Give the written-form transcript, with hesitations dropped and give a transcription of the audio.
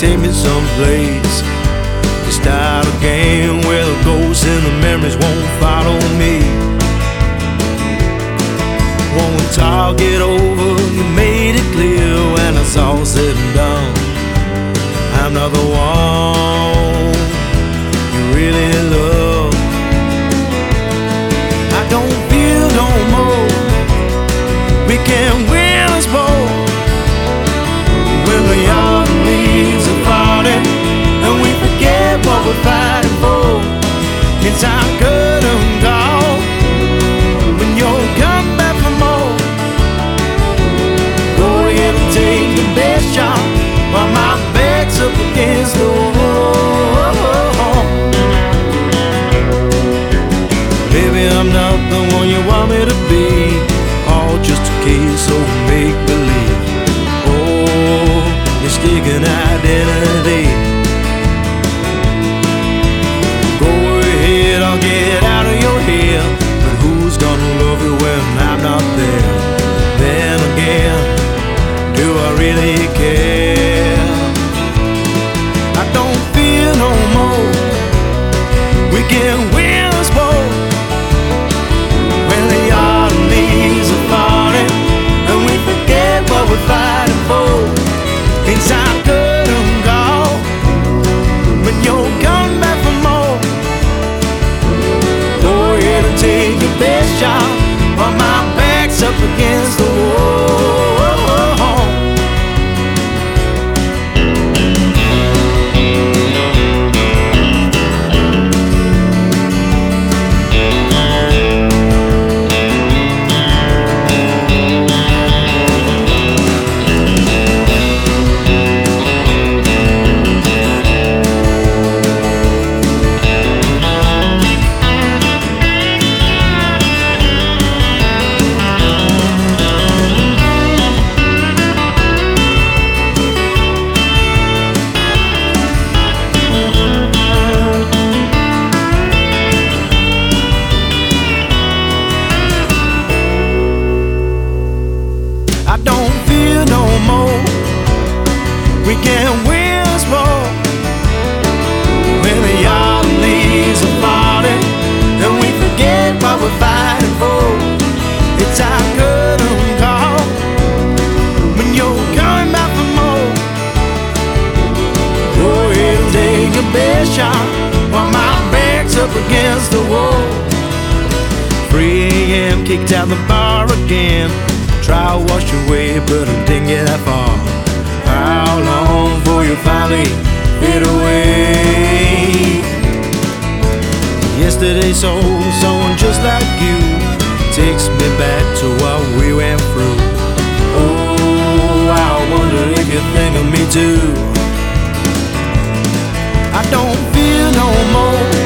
take me someplace to start a game where the ghosts and the memories won't follow me. Won't talk it over, you made it clear when it's all said and done. I'm not the one you really love. I don't feel no more we can win us both. When the young leaves are falling and we forget what we're fighting for, it's our curtain call when you'll come back for more. Go ahead and take the best shot while my back's up against the wall. Baby, I'm not the one you want me to be, all just a case of make-believe. Oh, mistaken identity. Go ahead, I'll get out of your hair, but who's gonna love you when I'm not there? Then again, do I really care? I don't feel no more we can win us both. When the autumn leaves are falling and we forget what we're fighting for, it's our curtain call when you'll come back for more. Go ahead and take your best shot while my back's up against the wall. We can't win us both. When the autumn leaves are falling and we forget what we're fighting for, it's our curtain call when you're coming back for more. Go ahead and take your best shot while my back's up against the wall. 3 a.m. kicked out the bar again. Try to wash away, but I didn't get that far. How long before you finally fade away? Yesterday saw someone just like you, takes me back to what we went through. Oh, I wonder if you think of me too. I don't feel no more